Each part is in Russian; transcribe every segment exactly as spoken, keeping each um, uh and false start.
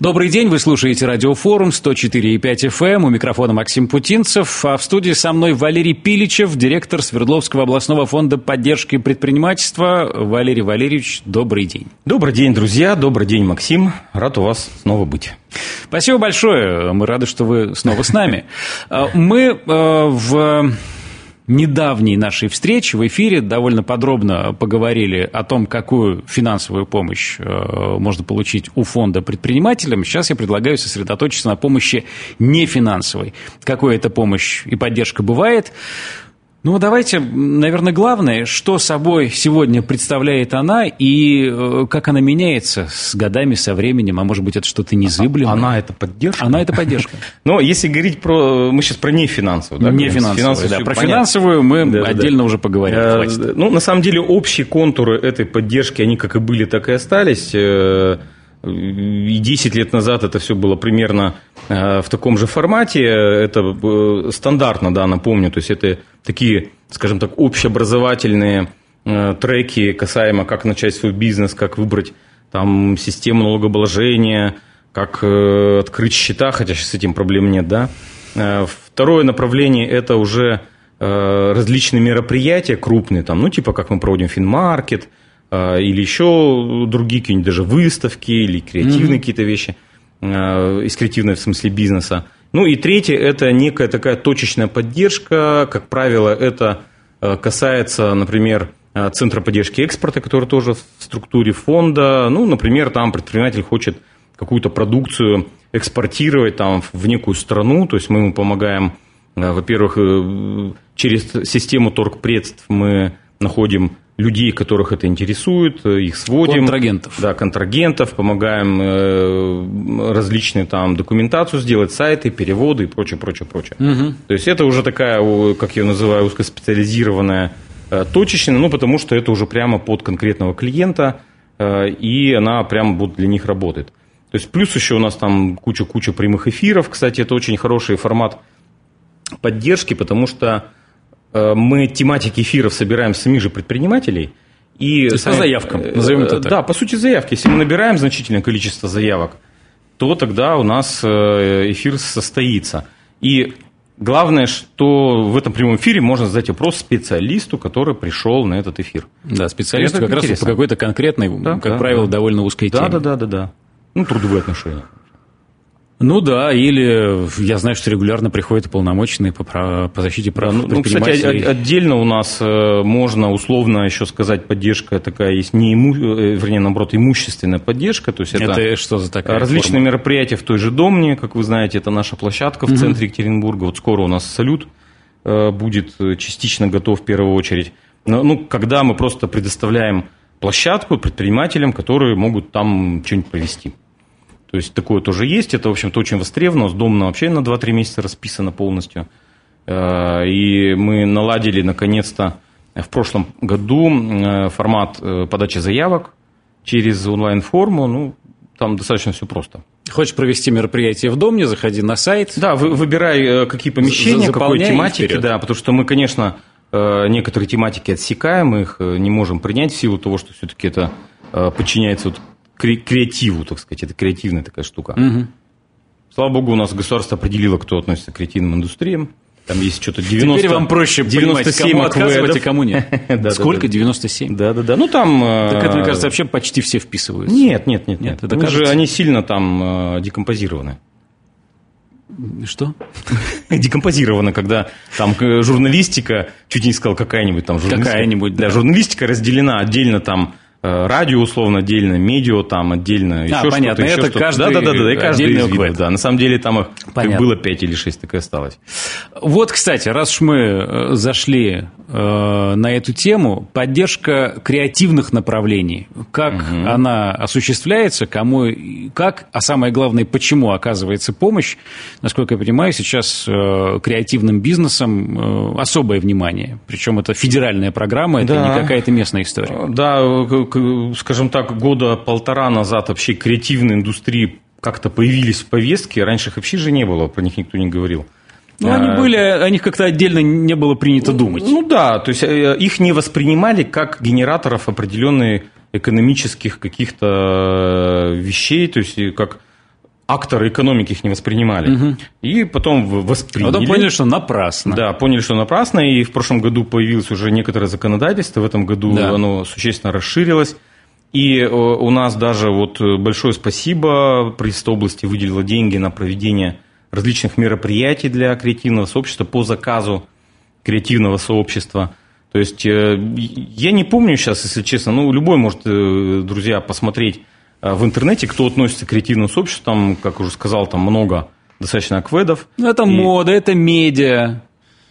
Добрый день, вы слушаете Радиофорум сто четыре и пять эф эм, у микрофона Максим Путинцев, а в студии со мной Валерий Пиличев, директор Свердловского областного фонда поддержки предпринимательства. Валерий Валерьевич, добрый день. Добрый день, друзья, добрый день, Максим, рад у вас снова быть. Спасибо большое, мы рады, что вы снова с нами. Мы в недавней нашей встрече в эфире довольно подробно поговорили о том, какую финансовую помощь можно получить у фонда предпринимателям. Сейчас я предлагаю сосредоточиться на помощи нефинансовой. Какая это помощь и поддержка бывает. Ну, давайте, наверное, главное, что собой сегодня представляет она и как она меняется с годами, со временем, а может быть, это что-то незыблемое. Она – это поддержка? Она – это поддержка. Но если говорить про… Мы сейчас про нефинансовую, да? Нефинансовую, да. Про финансовую мы да, отдельно да. уже поговорим. А, ну, на самом деле, общие контуры этой поддержки, они как и были, так и остались. И десять лет назад это все было примерно в таком же формате. Это стандартно, да, напомню. То есть, это такие, скажем так, общеобразовательные треки касаемо, как начать свой бизнес, как выбрать там систему налогообложения, как открыть счета, хотя сейчас с этим проблем нет, да. Второе направление – это уже различные мероприятия крупные, там, ну, типа, как мы проводим финмаркет, или еще другие какие-нибудь даже выставки, или креативные mm-hmm. какие-то вещи, из креативного, в смысле, бизнеса. Ну и третье – это некая такая точечная поддержка, как правило, это касается, например, Центра поддержки экспорта, который тоже в структуре фонда. Ну, например, там предприниматель хочет какую-то продукцию экспортировать там, в некую страну, то есть мы ему помогаем, во-первых, через систему торгпредств мы находим людей, которых это интересует, их сводим. Контрагентов. Да, контрагентов, помогаем различные там документацию сделать, сайты, переводы и прочее, прочее, прочее. Угу. То есть это уже такая, как я ее называю, узкоспециализированная точечная, ну, потому что это уже прямо под конкретного клиента, и она прямо вот для них работает. То есть плюс еще у нас там куча-куча прямых эфиров. Кстати, это очень хороший формат поддержки, потому что мы тематики эфиров собираем с самих же предпринимателей. И То есть сами, по заявкам, назовем это так. Да, по сути заявки. Если мы набираем значительное количество заявок, то тогда у нас эфир состоится. И главное, что в этом прямом эфире можно задать вопрос специалисту, который пришел на этот эфир. Да, специалисту как интересно. Раз по какой-то конкретной, да, как да, правило, да. довольно узкой да, теме. Да, да, да, да. Ну, трудовые отношения. Ну да, или я знаю, что регулярно приходят уполномоченные по, по защите прав да, ну, предпринимателей. Кстати, отдельно у нас можно условно еще сказать, поддержка такая есть, не иму, вернее, наоборот, имущественная поддержка. То есть это, это что за такая различные форма? Мероприятия в той же Домне, как вы знаете, это наша площадка в угу. центре Екатеринбурга. Вот скоро у нас салют будет частично готов в первую очередь. Но, ну, когда мы просто предоставляем площадку предпринимателям, которые могут там что-нибудь провести. То есть такое тоже есть, это, в общем-то, очень востребовано, с Домна вообще на два-три месяца расписано полностью. И мы наладили, наконец-то, в прошлом году формат подачи заявок через онлайн-форму, ну, там достаточно все просто. Хочешь провести мероприятие в Домне, заходи на сайт. Да, выбирай, какие помещения, какой тематики, да, потому что мы, конечно, некоторые тематики отсекаем, мы их не можем принять в силу того, что все-таки это подчиняется вот креативу, так сказать, это креативная такая штука. Угу. Слава богу, у нас государство определило, кто относится к креативным индустриям. Там есть что-то девяносто... Теперь вам проще девяносто семь понимать, кому отказывать, а кому нет. Сколько? девяносто семь? Да-да-да. Ну, там... Так это, мне кажется, вообще почти все вписываются. Нет, нет, нет. Нет, это кажется... Они сильно там декомпозированы. Что? Декомпозировано, когда там журналистика, чуть не сказал, какая-нибудь там журналистика. Какая-нибудь, да. Журналистика разделена отдельно там, радио условно отдельно, медиа там отдельно, еще а, понятно, что-то. Это что-то. каждый, да, да, да, да, и каждый из видов, да. На самом деле там их как было пять или шесть, так и осталось. Вот, кстати, раз уж мы зашли э, на эту тему, поддержка креативных направлений, как угу. она осуществляется, кому, как, а самое главное, почему оказывается помощь, насколько я понимаю, сейчас э, креативным бизнесом э, особое внимание, причем это федеральная программа, это да. не какая-то местная история. Да, скажем так, года полтора назад вообще креативные индустрии как-то появились в повестке. Раньше их вообще же не было, про них никто не говорил. Ну, а, они были, о них как-то отдельно не было принято думать. Ну да, то есть их не воспринимали как генераторов определенных экономических каких-то вещей, то есть как акторы экономики их не воспринимали. Угу. И потом восприняли. Потом поняли, что напрасно. Да, поняли, что напрасно, и в прошлом году появилось уже некоторое законодательство, в этом году да. оно существенно расширилось. И у нас даже вот большое спасибо, правительство области выделило деньги на проведение различных мероприятий для креативного сообщества по заказу креативного сообщества. То есть я не помню сейчас, если честно, ну, любой может, друзья, посмотреть в интернете, кто относится к креативному сообществу, там, как уже сказал, там много достаточно акведов. Ну, это и... мода, это медиа,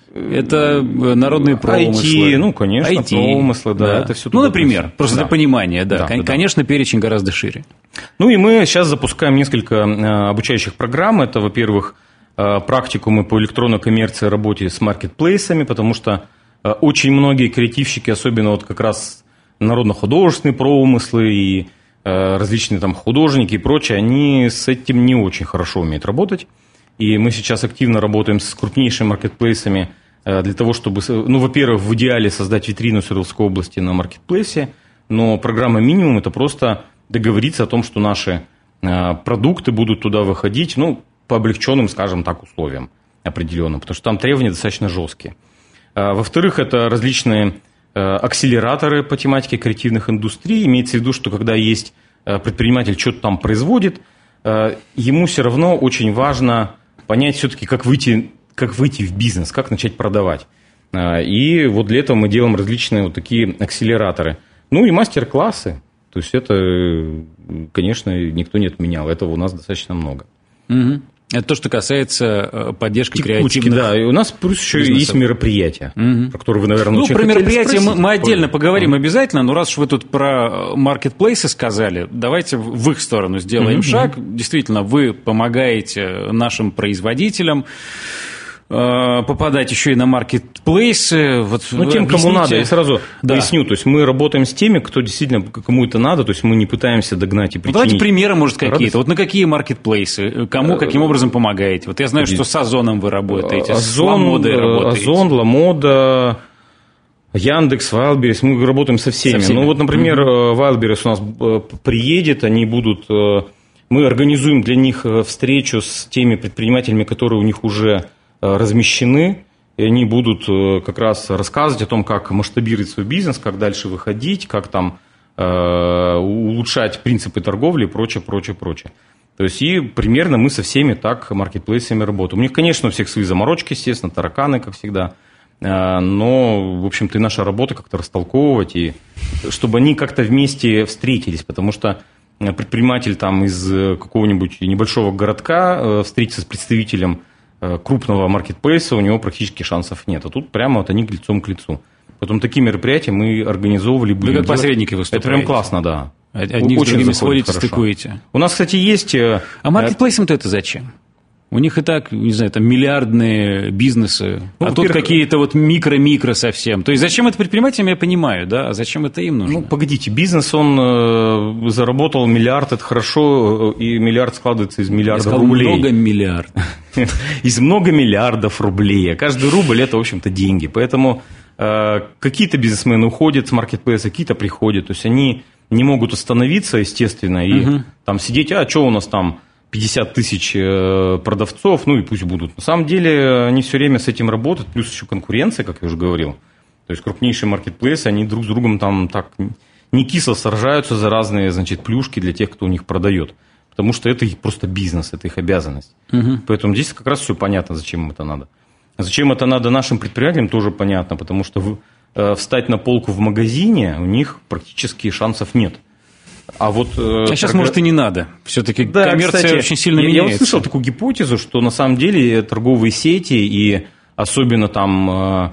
это народные промыслы. ай ти, ну, конечно, ай ти, промыслы, да, да. Это все. Ну, например, относится. Просто да. для понимания, да. Да, Кон- да, конечно, перечень гораздо шире. Ну, и мы сейчас запускаем несколько обучающих программ. Это, во-первых, практикумы по электронной коммерции, работе с маркетплейсами, потому что очень многие креативщики, особенно вот как раз народно-художественные промыслы и различные там художники и прочее, они с этим не очень хорошо умеют работать. И мы сейчас активно работаем с крупнейшими маркетплейсами для того, чтобы, ну, во-первых, в идеале создать витрину Свердловской области на маркетплейсе, но программа минимум – это просто договориться о том, что наши продукты будут туда выходить, ну, по облегченным, скажем так, условиям определенным, потому что там требования достаточно жесткие. Во-вторых, это различные акселераторы по тематике креативных индустрий. Имеется в виду, что когда есть предприниматель, что-то там производит, ему все равно очень важно понять все-таки, как выйти, как выйти в бизнес, как начать продавать. И вот для этого мы делаем различные вот такие акселераторы. Ну и мастер-классы. То есть это, конечно, никто не отменял. Этого у нас достаточно много. Угу. Это то, что касается поддержки Текучки, креативных. Да, и у нас плюс еще бизнесов. Есть мероприятия, угу. про которые вы, наверное, ну, очень про хотели мероприятия спросить. мы, мы отдельно поговорим uh-huh. обязательно, но раз уж вы тут про маркетплейсы сказали, давайте в их сторону сделаем uh-huh. шаг. Действительно, вы помогаете нашим производителям попадать еще и на маркетплейсы. Вот ну, тем, объясните. кому надо, я сразу да. поясню. То есть мы работаем с теми, кто действительно кому это надо, то есть мы не пытаемся догнать и причинить. Ну, давайте примеры, может, какие-то. Радость. Вот на какие маркетплейсы, кому, каким образом помогаете? Вот я знаю, что с Озоном вы работаете, Озон, с Ламодой работаете. Озон, Ламода, Яндекс, Вайлдберрис, мы работаем со всеми. Со всеми. Ну, вот, например, Вайлдберрис у нас приедет, они будут... Мы организуем для них встречу с теми предпринимателями, которые у них уже размещены, и они будут как раз рассказывать о том, как масштабировать свой бизнес, как дальше выходить, как там э, улучшать принципы торговли и прочее, прочее, прочее. То есть, и примерно мы со всеми так маркетплейсами работаем. У них, конечно, у всех свои заморочки, естественно, тараканы, как всегда, э, но, в общем-то, и наша работа как-то растолковывать, и чтобы они как-то вместе встретились, потому что предприниматель там из какого-нибудь небольшого городка встретится с представителем крупного маркетплейса, у него практически шансов нет. А тут прямо вот они лицом к лицу. Потом такие мероприятия мы организовывали. Вы как посредники выступаете. Это прям классно, да. Одни с другими сходите, стыкуете. У нас, кстати, есть... А маркетплейсам-то это зачем? У них и так, не знаю, там миллиардные бизнесы, ну, а тут какие-то вот микро-микро совсем. То есть зачем это предпринимателям, я понимаю, да, а зачем это им нужно? Ну, погодите, бизнес, он э, заработал миллиард, это хорошо, и миллиард складывается из миллиарда я сказал, рублей. много миллиардов. Из много миллиардов рублей. А каждый рубль – это, в общем-то, деньги. Поэтому э, какие-то бизнесмены уходят с маркетплейса, какие-то приходят. То есть они не могут остановиться, естественно, и угу. там сидеть, а что у нас там? пятьдесят тысяч продавцов, ну и пусть будут. На самом деле они все время с этим работают, плюс еще конкуренция, как я уже говорил. То есть крупнейшие маркетплейсы, они друг с другом там так не кисло сражаются за разные, значит, плюшки для тех, кто у них продает. Потому что это их просто бизнес, это их обязанность. Угу. Поэтому здесь как раз все понятно, зачем им это надо. А зачем это надо нашим предприятиям, тоже понятно, потому что в, э, встать на полку в магазине у них практически шансов нет. А, вот, а сейчас, торг... может, и не надо. Все-таки да, коммерция кстати, очень сильно я, меняется. Я вот слышал такую гипотезу, что на самом деле торговые сети и особенно там э,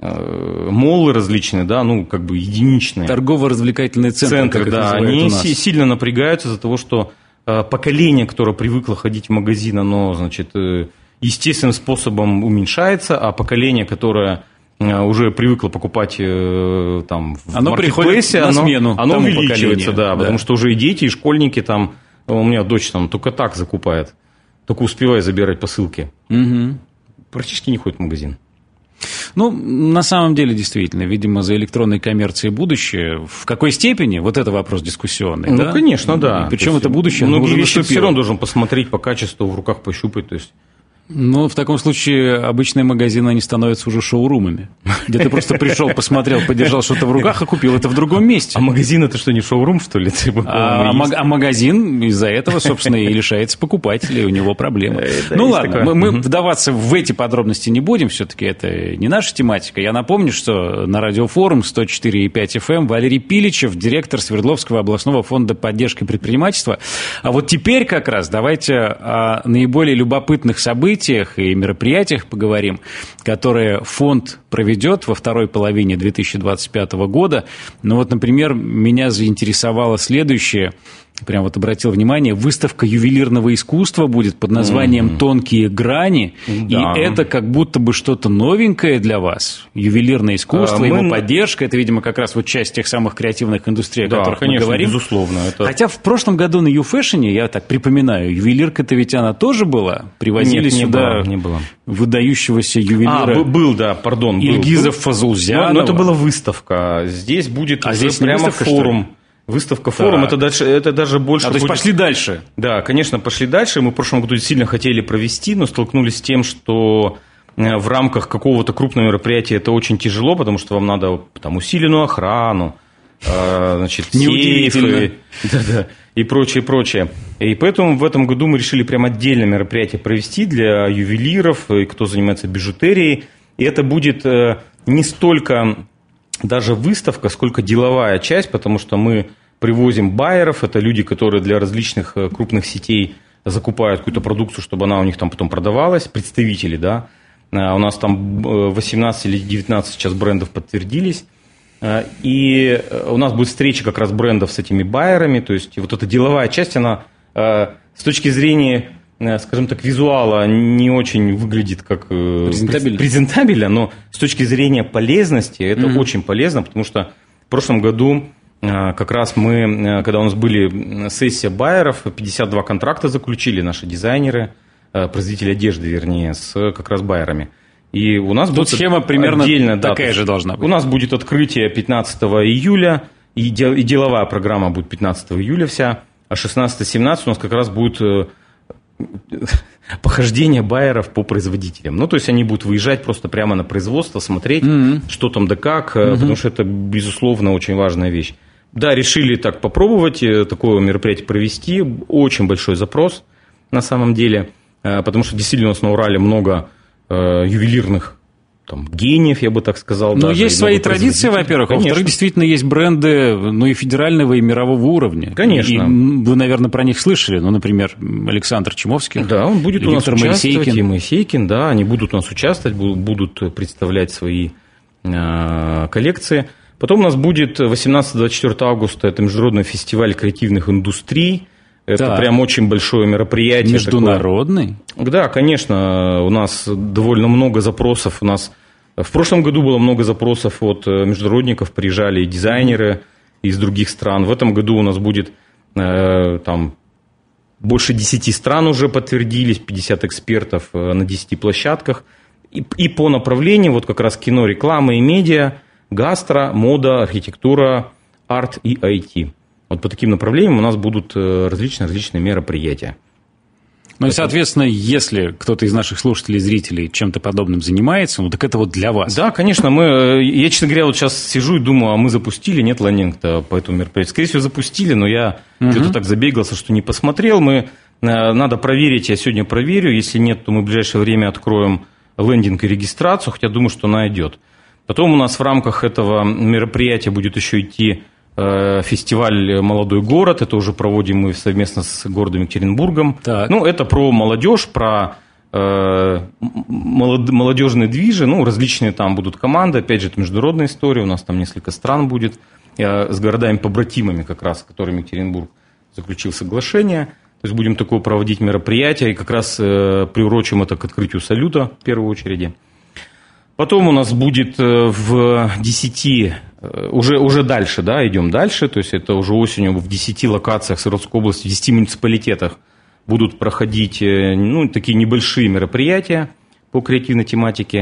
э, моллы различные, да, ну, как бы единичные. Торгово-развлекательные центры, центры, как да, они сильно напрягаются из-за того, что э, поколение, которое привыкло ходить в магазин, оно, значит, э, естественным способом уменьшается, а поколение, которое уже привыкло покупать э, там в оно маркетплейсе, на смену оно, оно увеличивается, да, да, потому что уже и дети, и школьники там, у меня дочь там только так закупает, только успевая забирать посылки. Угу. Практически не ходит в магазин. Ну, на самом деле, действительно, видимо, за электронной коммерцией будущее. В какой степени? Вот это вопрос дискуссионный, ну, да? конечно, да. И причем это будущее, многие вещи все равно должен посмотреть по качеству, в руках пощупать, то есть... Ну, в таком случае обычные магазины, они становятся уже шоурумами, где ты просто пришел, посмотрел, подержал что-то в руках и купил это в другом месте. А магазин – это что, не шоурум, что ли? А, а магазин из-за этого, собственно, и лишается покупателей, у него проблемы. Ну ладно, мы, мы вдаваться в эти подробности не будем, все-таки это не наша тематика. Я напомню, что на радиофорум сто четыре и пять эф эм Валерий Пиличев, директор Свердловского областного фонда поддержки предпринимательства. А вот теперь как раз давайте о наиболее любопытных событиях и мероприятиях поговорим, которые фонд проведет во второй половине две тысячи двадцать пятого года. Ну вот, например, меня заинтересовало следующее. Прям вот обратил внимание, выставка ювелирного искусства будет под названием mm-hmm. «Тонкие грани», да. И это как будто бы что-то новенькое для вас. Ювелирное искусство, а, его мы... поддержка, это, видимо, как раз вот часть тех самых креативных индустрий, о да, которых конечно, мы говорим. Безусловно. Это... Хотя в прошлом году на YouFashion, я так припоминаю, ювелирка-то ведь она тоже была? Привозили Нет, сюда не было, не было. выдающегося ювелира. А, был, да, пардон. Ильгиза Фазулзянова. Но это была выставка. Здесь будет а здесь прямо выставка, форум. Выставка, форум, это, дальше, это даже больше... А, то есть будет... пошли дальше? Да, конечно, пошли дальше. Мы в прошлом году сильно хотели провести, но столкнулись с тем, что в рамках какого-то крупного мероприятия это очень тяжело, потому что вам надо там усиленную охрану, значит, сейфы, да-да, и прочее, прочее. И поэтому в этом году мы решили прям отдельное мероприятие провести для ювелиров, и кто занимается бижутерией. И это будет не столько... даже выставка, сколько деловая часть, потому что мы привозим байеров, это люди, которые для различных крупных сетей закупают какую-то продукцию, чтобы она у них там потом продавалась, представители, да, у нас там восемнадцать или девятнадцать сейчас брендов подтвердились, и у нас будет встреча как раз брендов с этими байерами, то есть вот эта деловая часть, она с точки зрения... скажем так, визуала не очень выглядит как презентабельно, презентабельно но с точки зрения полезности это mm-hmm. очень полезно, потому что в прошлом году как раз мы, когда у нас были сессия байеров, пятьдесят два контракта заключили наши дизайнеры, производители одежды, вернее, с как раз байерами. И у нас тут схема примерно отдельно, такая да, же должна быть. У нас будет открытие пятнадцатого июля, и деловая программа будет пятнадцатого июля вся, а шестнадцатого-семнадцатого у нас как раз будет... похождение байеров по производителям. Ну, то есть они будут выезжать просто прямо на производство, смотреть, mm-hmm. что там да как, mm-hmm. потому что это, безусловно, очень важная вещь. Да, решили так попробовать, такое мероприятие провести. Очень большой запрос на самом деле, потому что действительно у нас на Урале много ювелирных там, гениев, я бы так сказал. Но есть свои традиции, во-первых, а во-вторых, действительно есть бренды, ну, и федерального, и мирового уровня. Конечно. И вы, наверное, про них слышали, ну, например, Александр Чемовский. Да, он будет у нас Виктор участвовать, Моисейкин. и Моисейкин, да, они будут у нас участвовать, будут представлять свои э, коллекции. Потом у нас будет восемнадцатого-двадцать четвёртого августа, это международный фестиваль креативных индустрий. Это да. Прям очень большое мероприятие. Международный? Такое. Да, конечно, у нас довольно много запросов. У нас в прошлом году было много запросов от международников, приезжали и дизайнеры из других стран. В этом году у нас будет э, там больше десяти стран уже подтвердились, пятьдесят экспертов на десяти площадках. И, и по направлениям, вот как раз кино, реклама и медиа, гастро, мода, архитектура, арт и ай ти. Вот по таким направлениям у нас будут различные-различные мероприятия. Ну и, соответственно, если кто-то из наших слушателей, зрителей чем-то подобным занимается, ну так это вот для вас. Да, конечно. Мы, я, честно говоря, вот сейчас сижу и думаю, а мы запустили, нет лендинг-то по этому мероприятию. Скорее всего, запустили, но я угу. что-то так забегался, что не посмотрел. Мы, надо проверить, я сегодня проверю. Если нет, то мы в ближайшее время откроем лендинг и регистрацию, хотя думаю, что она идет. Потом у нас в рамках этого мероприятия будет еще идти фестиваль «Молодой город», это уже проводим мы совместно с городом Екатеринбургом. Так. Ну, это про молодежь, про э, молодежные движи, ну, различные там будут команды, опять же, это международная история, у нас там несколько стран будет, э, с городами-побратимами как раз, с которыми Екатеринбург заключил соглашение. То есть будем такое проводить мероприятие, и как раз э, приурочим это к открытию салюта в первую очередь. Потом у нас будет в десяти, уже, уже дальше, да, идем дальше, то есть это уже осенью в десяти локациях Свердловской области, в десяти муниципалитетах будут проходить, ну, такие небольшие мероприятия по креативной тематике.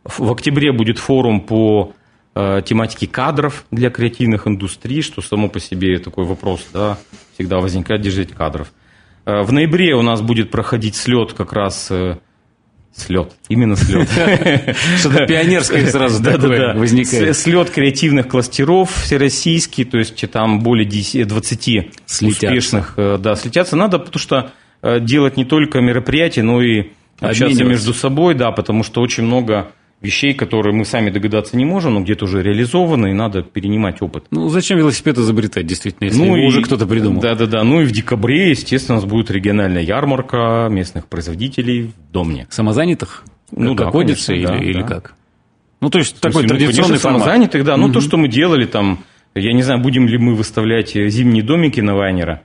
В октябре будет форум по тематике кадров для креативных индустрий, что само по себе такой вопрос, да, всегда возникает, где взять кадров. В ноябре у нас будет проходить слет как раз... Слет, именно слет. Что-то пионерское сразу такое возникает. Слет креативных кластеров всероссийский, то есть там более двадцати успешных, да, слетятся. Надо, потому что делать не только мероприятия, но и общаться между собой, да, потому что очень много вещей, которые мы сами догадаться не можем, но где-то уже реализованы, и надо перенимать опыт. Ну, зачем велосипед изобретать, действительно, если ну, его и, уже кто-то придумал? Да-да-да. Ну и в декабре, естественно, у нас будет региональная ярмарка местных производителей в Домне. Самозанятых? Ну как да, ходится конечно, или, да, или да. как? Ну, то есть, такой смысле, традиционный ну, формат. Самозанятых, да. Ну, угу. то, что мы делали там, я не знаю, будем ли мы выставлять зимние домики на Вайнера.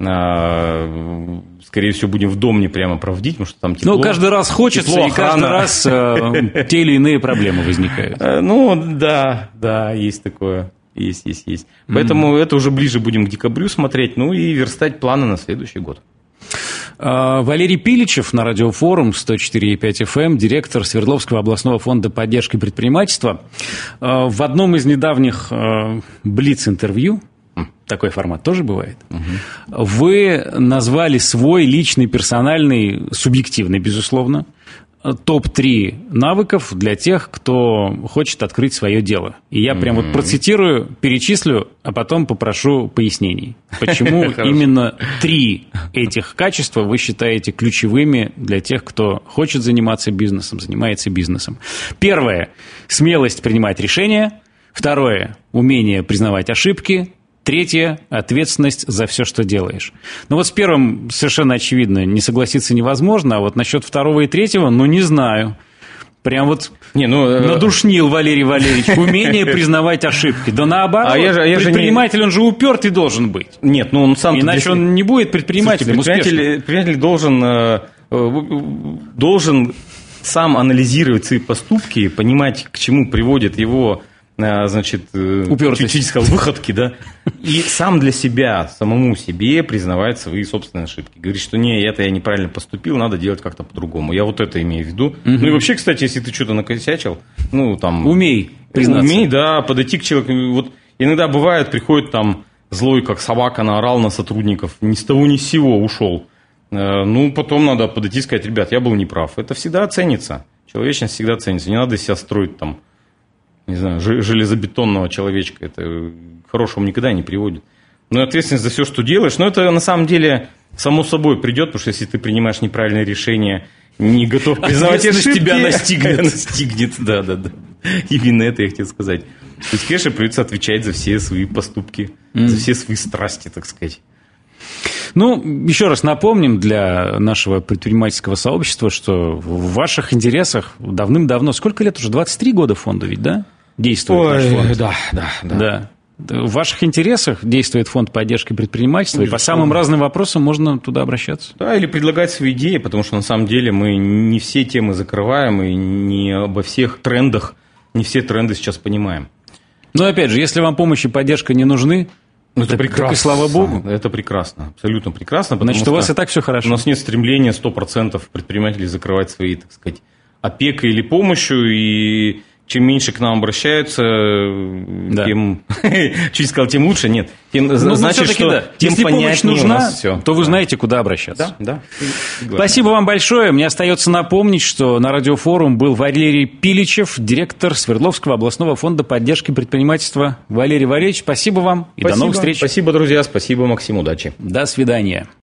Скорее всего, будем в Домне прямо проводить, потому что там тепло. Ну, каждый раз хочется, тепло, и каждый раз э, те или иные проблемы возникают. Ну, да, да, есть такое. Есть, есть, есть. Поэтому mm-hmm. это уже ближе будем к декабрю смотреть, ну и верстать планы на следующий год. Валерий Пиличев на радиофорум сто четыре и пять эф эм, директор Свердловского областного фонда поддержки предпринимательства. В одном из недавних блиц-интервью, такой формат тоже бывает, угу. вы назвали свой личный, персональный, субъективный, безусловно, топ три навыков для тех, кто хочет открыть свое дело. И я прям вот процитирую, перечислю, а потом попрошу пояснений. Почему именно три этих качества вы считаете ключевыми для тех, кто хочет заниматься бизнесом, занимается бизнесом? Первое – смелость принимать решения. Второе – умение признавать ошибки. Третье – ответственность за все, что делаешь. Ну вот с первым совершенно очевидно, не согласиться невозможно, а вот насчет второго и третьего, ну не знаю. Прям вот не, ну, надушнил Валерий Валерьевич. Умение признавать ошибки. Да наоборот, а я же, я предприниматель, же не... он же упертый должен быть. Нет, ну он сам... Иначе он не будет предпринимателем. Слушайте, предприниматель, предприниматель должен, должен сам анализировать свои поступки, понимать, к чему приводит его... значит, чуть-чуть сказал, выходки, да, и сам для себя, самому себе признавать свои собственные ошибки. Говорит, что не, это я неправильно поступил, надо делать как-то по-другому. Я вот это имею в виду. Угу. Ну и вообще, кстати, если ты что-то накосячил, ну там... Умей признаться. Умей, да, подойти к человеку. Вот иногда бывает, приходит там злой, как собака, наорал на сотрудников, ни с того ни с сего ушел. Ну, потом надо подойти и сказать, ребят, я был неправ. Это всегда ценится. Человечность всегда ценится. Не надо себя строить там, не знаю, железобетонного человечка, это к хорошему никогда не приводит. Но ответственность за все, что делаешь, но это на самом деле само собой придет, потому что если ты принимаешь неправильное решение, не готов признавать ошибки, тебя настигнет. настигнет. Да, да, да. Именно это я хотел сказать. То есть, конечно, придется отвечать за все свои поступки, mm. за все свои страсти, так сказать. Ну, еще раз напомним для нашего предпринимательского сообщества, что в ваших интересах давным-давно, сколько лет уже, двадцать три года фонду ведь, да? Действует Ой, наш фонд. Да, да, да. да. В ваших интересах действует фонд поддержки предпринимательства, и по самым разным вопросам можно туда обращаться. Да, или предлагать свои идеи, потому что на самом деле мы не все темы закрываем, и не обо всех трендах, не все тренды сейчас понимаем. Но опять же, если вам помощь и поддержка не нужны, ну, это так, прекрасно. Так и слава богу. Это прекрасно, абсолютно прекрасно. Значит, у вас и так все хорошо. У нас нет стремления сто процентов предпринимателей закрывать свои, так сказать, опекой или помощью, и чем меньше к нам обращаются, да. тем, чуть сказал, тем лучше, нет. Тем, ну, значит, что да. тем Если помощь нужна, все. то вы знаете, куда обращаться. Да, да. Спасибо вам большое. Мне остается напомнить, что на радиофорум был Валерий Пиличев, директор Свердловского областного фонда поддержки предпринимательства. Валерий Валерьевич, спасибо вам и спасибо. До новых встреч. Спасибо, друзья. Спасибо, Максим. Удачи. До свидания.